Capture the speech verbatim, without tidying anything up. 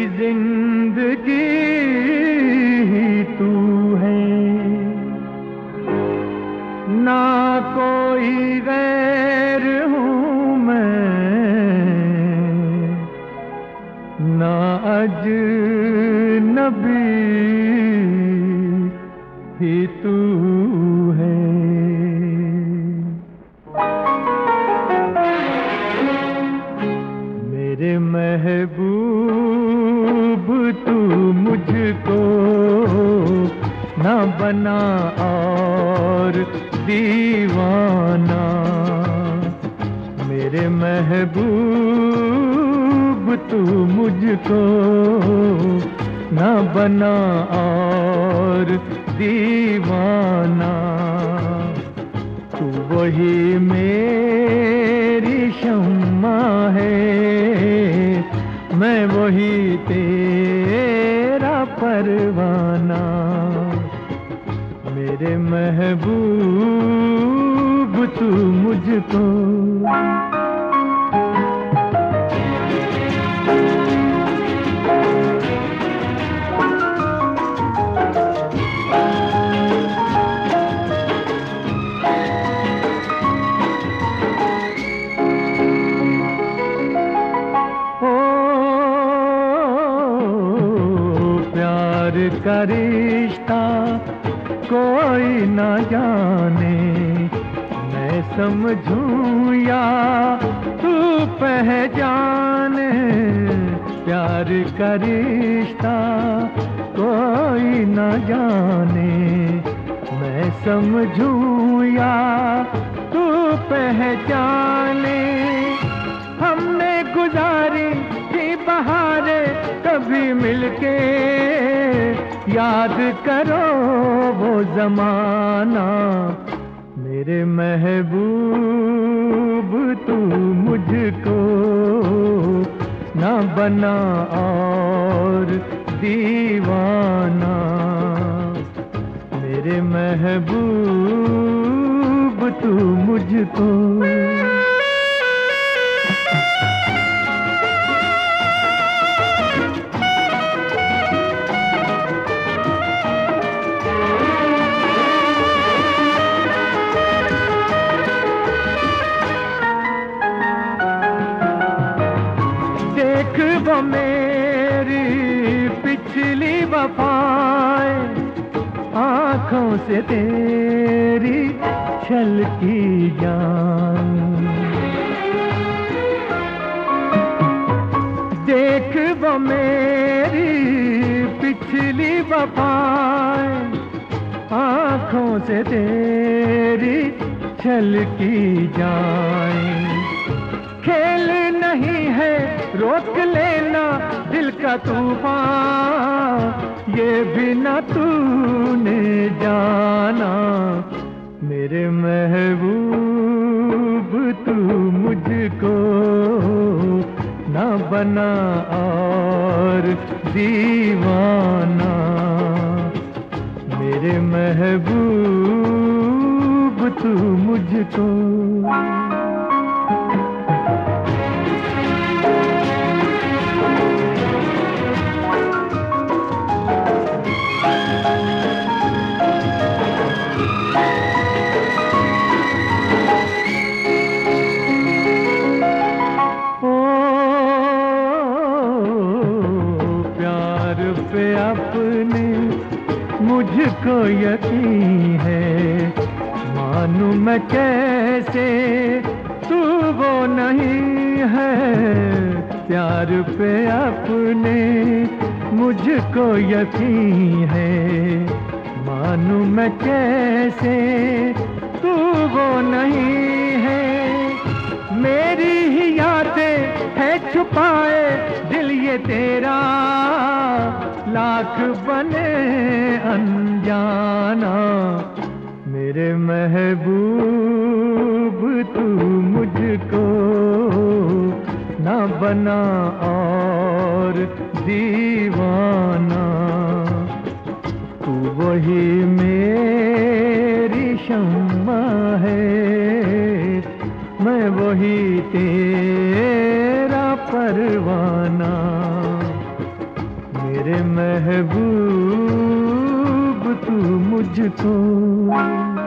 जिंदगी ही तू है, ना कोई गैर हूँ मैं, ना अजनबी ही तू है। मेरे महबूब तू मुझको ना बना और दीवाना, मेरे महबूब तू मुझको ना बना और दीवाना। तू वही मेरी शम्मा है, मैं वही तेरा परवाना। मेरे महबूब तू मुझको का रिश्ता कोई न जाने, मैं समझूं या तू पहचाने। प्यार का रिश्ता कोई न जाने, मैं समझूं या तू पहचाने। हमने गुजारी थी बहारें कभी मिलके, याद करो वो जमाना। मेरे महबूब तू मुझको ना बना और दीवाना। मेरे महबूब तू मुझको वो मेरी पिछली वफाएं, आँखों से तेरी छलकी जान। देख वो मेरी पिछली वफाएं, आँखों से तेरी छलकी जाएं। खेल नहीं है रोक लेना दिल का तूफान, ये भी न तूने जाना। मेरे महबूब तू मुझको ना बना और दीवाना। मेरे महबूब तू मुझको अपने मुझको यकीन है, मानूं मैं कैसे तू वो नहीं है। प्यार पे अपने मुझको यकीन है, मानूं मैं कैसे तू वो नहीं है। मेरी ही यादें है छुपाए दिल ये तेरा, लाख बने अनजाना। मेरे महबूब तू मुझको ना बना और दीवाना। तू वही मेरी शम्मा है, मैं वही तेरा परवाना। मेरे महबूब तू मुझको